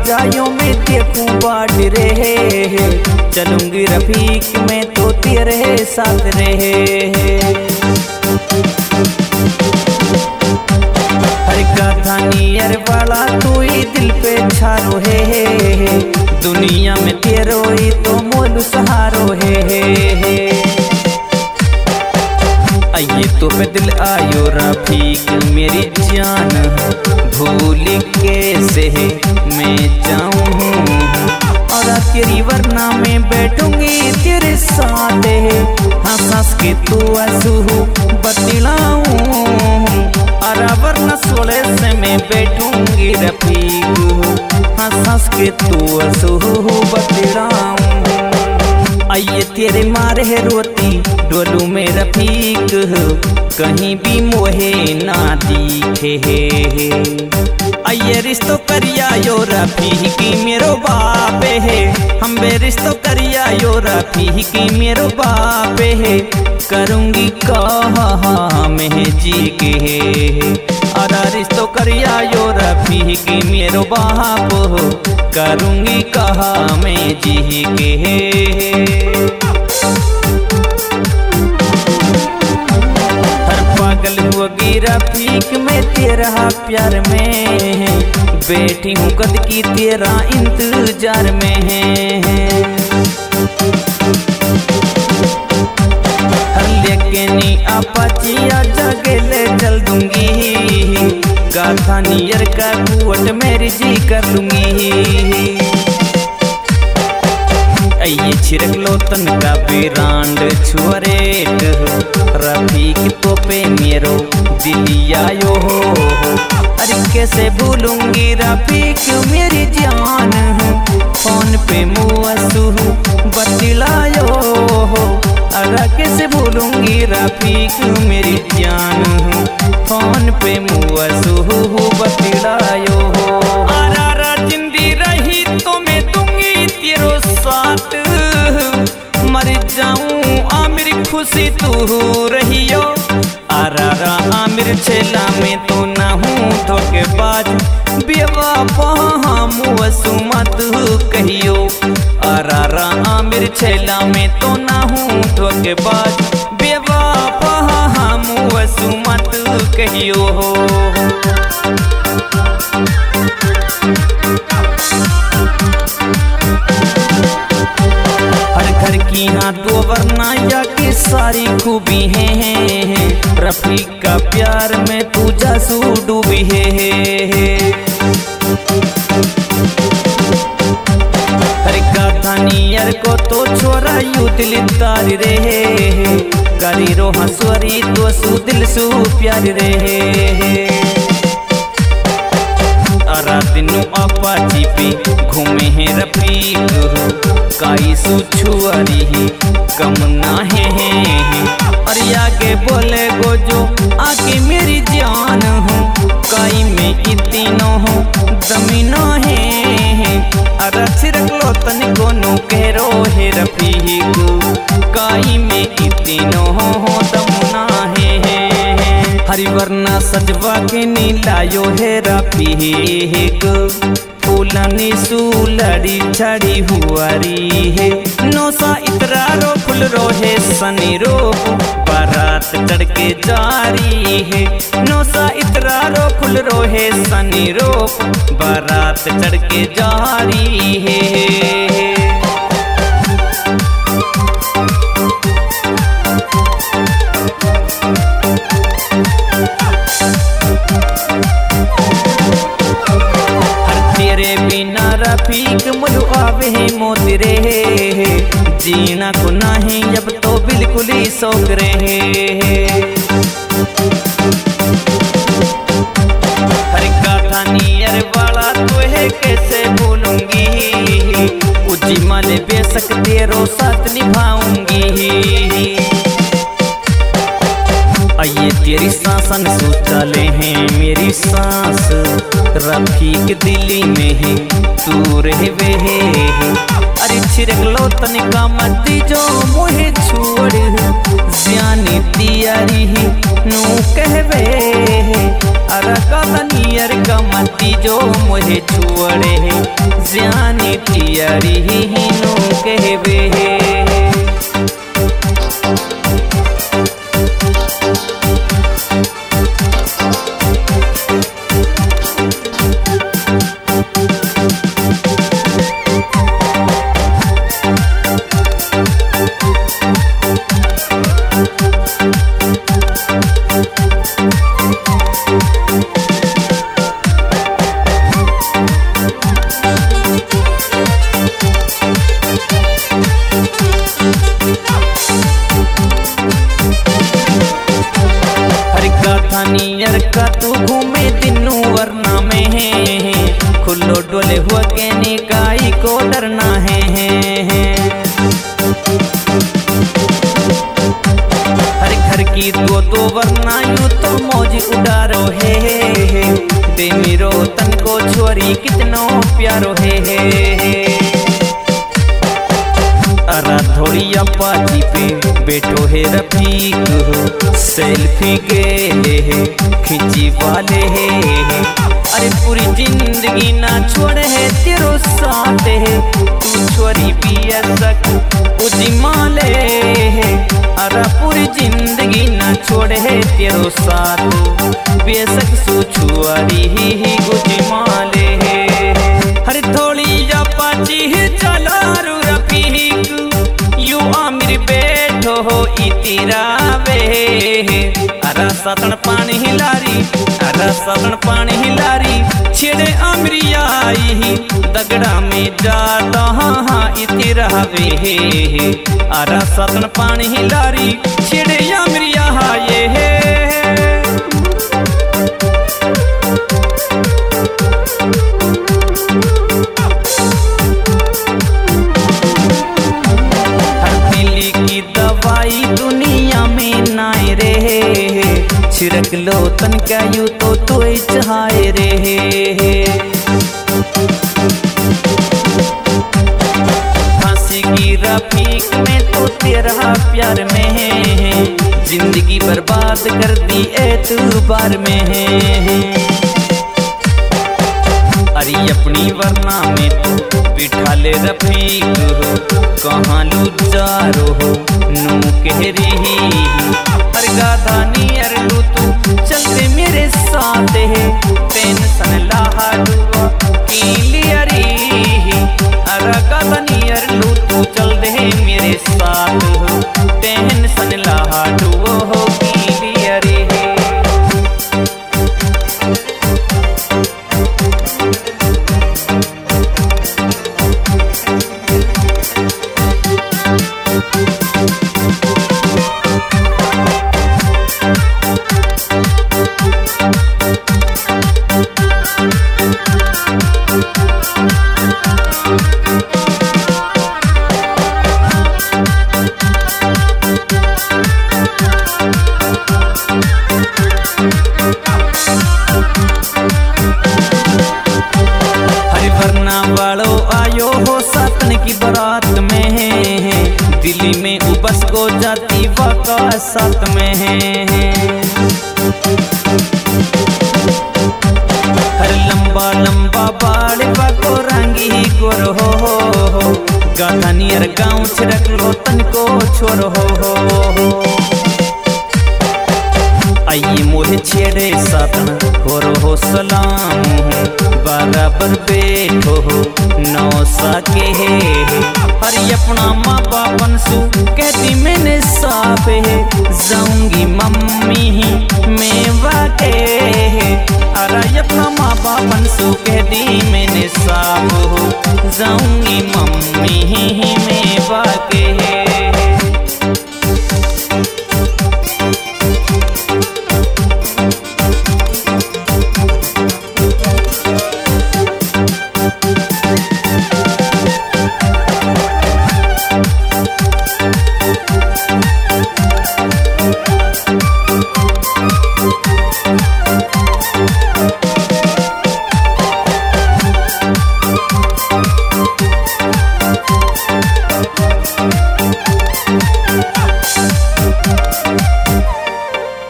जायो मैं देखूं बाट रहे, चलूंगी रफीक में तो तेरे साथ रहे। हर गाथा नियर वाला तू ही दिल पे छारो है, दुनिया में तेरो ही तो मोल सहारो है। आइए तो पे दिल आयो रफीक मेरी जान, भूल कैसे मैं जाऊं, और तेरी वरना में बैठूंगी तेरे साथ, हंस हंस के तू आंसू बतलाऊं, और वरना सोले से मैं बैठूंगी रफीक, हंस हंस के तू आंसू बतलाऊं। आइए तेरे मारे है रोती डोलू में रफीक, कहीं भी मोहे ना दिखे। आइए रिश्तो करिया यो रफीकी मेरो बाप है, हम बे रिश्तो करिया यो रफीकी मेरो बाप है, करूंगी कहा मैं जी के, और रिश्तो करिया यो रफीकी मेरो बाप, करूंगी कहा मैं जी के। हर पागल होगी रफीक मैं तेरा प्यार में, बैठी हूँ कद की तेरा इंतजार में है। हर लेके नी अपाचिया जगले चल दूंगी, गाथा नियर का कुवट मेरी जी कर लूंगी। ये छिरक लो तन का बेरांड छुअरेट, रफीक तो पे मेरो दिल आयो हो, अरे कैसे भूलूंगी रफीक मेरी जान, फोन पे मुआसू बतलायो हो, अरे कैसे भूलूंगी रफीक मेरी जान, फोन पे मुआसू बतलायो हो। आरा जिंदी रही तो मैं दूंगी तेरो साथ, मर जाऊं आमिर खुशी तू रहियो, आरा आमिर छेला में तो ना हूँ धोखेबाज, बेवफा मुआसू मत कहियो, आरा आमिर छेला में तो ना हूँ धोखेबाज, बेवफा मुआसू मत कहियो। घर की हाँ दो वरना या की सारी खूबी है, रफीक का प्यार में तू जासू डूबी है। हर गाथा नियर को तो छोरा यू दिल तार रहे, गाली रो हंसवरी तो सू दिल सू प्यार रहे। आरा दिनों अपाची पे घूमे हैं रफीक, काई सुछुआरी ही कम ना है, और आगे बोले गो जो आके मेरी जान हूँ, काई में इतनो हूँ दमीनो है, अरे छिरक लो तन को नो कह रो है रफीक, काई में इतनो हो दमना है। हरि वरना सजवा के नीलायो है रफीक, फूलनी सुलड़ी छड़ी हुआरी है, नौसा इतरा रो फुल रो है सनी रो, बारात चढ़ के जारी है, नौसा इतरा रो फुल रो है सनी रो, बारात चढ़ के जारी है। रफीक मुझ आवे है मोत रे, जीना को नहीं अब तो बिल्कुल ही शौक रहे। हर गाथा नियर वाला तो है कैसे भूलूंगी, उजी माले बेशक तेरो साथ निभाऊंगी। आइए तेरी सांसन सुचाले हैं मेरी सांस, रफीक दिल्ली में है तू रहवे है, अरे छिरक लो तनिका मती जो मोहे छोड़, जानी तियारी ही नू कहवे, अरे कतनी नियर कमती जो मोहे छुअड़े ज्यानी टियरी हिनो कहबे नियर का तू घूमे दिनू वरना में है खुल्लो डोले हुआ कहने काई को डरना है हर घर की दो वरना यूं तो मौज उड़ारो है दे मेरो तन को छोरी कितनो प्यारो है अरा थोड़ी अपाची पे बैठो है रफीक हो सेल्फी गेले है खिंची वाले है अरे पूरी जिंदगी ना छोड़े है तेरो साथ है तू छोरी पिया सक उजी माले है अरा पूरी जिंदगी ना छोड़े है तेरो साथ बेसक सुछुआरी ही गुजी माले है हर थोड़ी अपाची है चला रू रफीक यू आमिर बैठो हो इतिरा वे अरा सतन पानी हिलारी अरा सतन पानी हिलारी छेड़े अमरिया आई दगड़ा में जाता हाँ इतिरा वे अरा सतन पानी हिलारी छेड़े अमरिया ये है दुनिया में नाय रे छिड़क लो तन क्या यू तो चाहे रे फांसी की रफीक में तो तेरा प्यार में है जिंदगी बर्बाद कर दी एतबार में है अरे अपनी वरना में तो बिठा ले रफीक हो कहाँ लू जारो हो नू कह रही अरे गाधा नियर लू तू चलते मेरे साथ है टेंशन लाहा डुआ की लियरी अरे गाधा नियर लू तू चल दे मेरे साथ हो टेंशन लाहा डुआ हो की लियरी आयो हो सातन की बारात में है दिल्ली में उपस को जाती वाका साथ में है हर लंबा लंबा बाल को रंगी गोर हो गाथा नियर गाँव छिड़क लो तन को छोर हो आइए मोहे छेड़े सातन हो सलाम बराबर बैठो हो नौसा के हरी अपना माँ बापन सु कहती मैंने साफ है जाऊंगी मम्मी ही मेवा के अरे अपना माँ बापन सु कहती मैंने साफ हो जाऊंगी